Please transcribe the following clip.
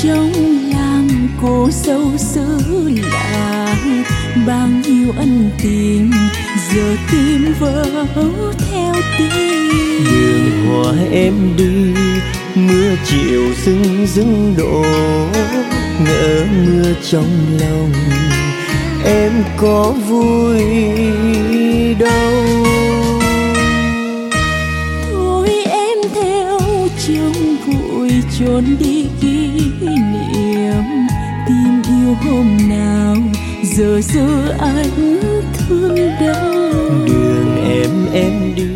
trong làng cô dâu xứ làng, bao nhiêu ân tình giờ tim vỡ theo tiếng. Đường hoa em đi, mưa chiều rưng rưng đổ, ngỡ mưa trong lòng em có vui đâu. Thôi em theo chồng vội trốn đi kỷ niệm, tình yêu hôm nào giờ anh thương đâu. Đường em đi